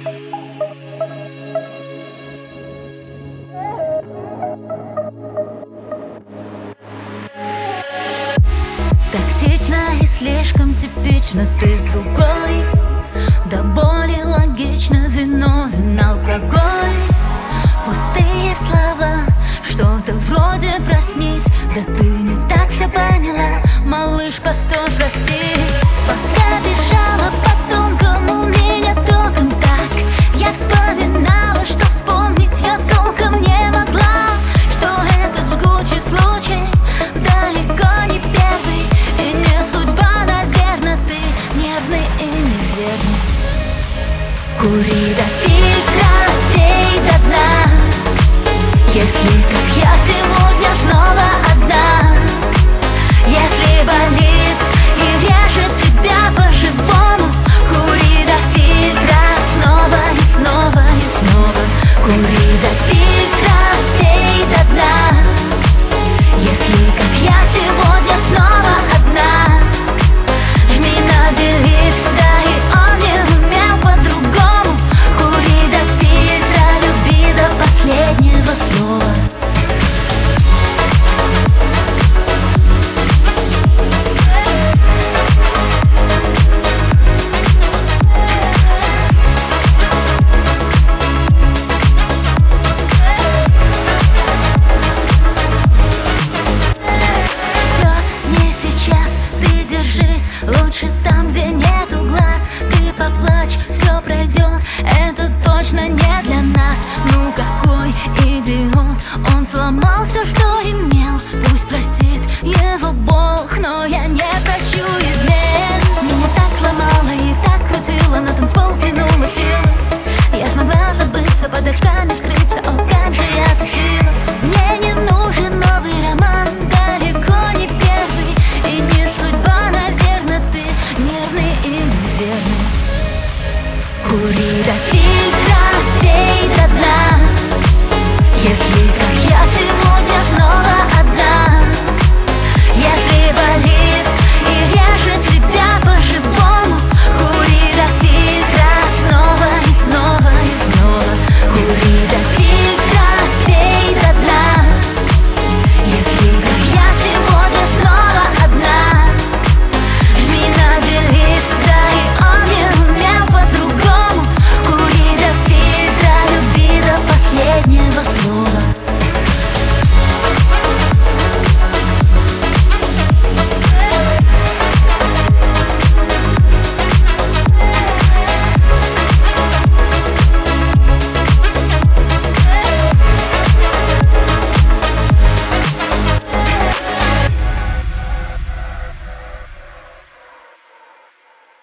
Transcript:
Токсично и слишком типично, ты с другой. До боли логично, виновен алкоголь. Пустые слова, что-то вроде проснись. Да ты не так все поняла, малыш, постой, прости. Пока бежала по тонкому, меня током так. Я вспоминала, что вспомнить я толком не могла. Что этот жгучий случай далеко не первый. И не судьба, наверное, ты нервный и неверный. Кури до фильтра, пей до дна. Если, как я сегодня, снова одна. Если болит и режет тебя по-живому, кури до фильтра снова и снова и снова. Кури до фильтра, пей до дна. Если, как я сегодня, снова одна. Жми на делить, да и он не умел по-другому. Кури до фильтра, люби до последнего слова. Лучше там, где нету глаз. Ты поплачь, все пройдет. Это точно не для нас. Ну какой идиот. Он сломал все, что имел. Пусть простит его Бог, но я не прощу измен. Меня так ломало и так крутило, на танцпол тянуло силы. Я смогла забыться, под очками скрыться. О, как же я тусила. Мне не нужен новый роман, далеко не первый. И не судьба, наверное, ты нервный и неверный. Кури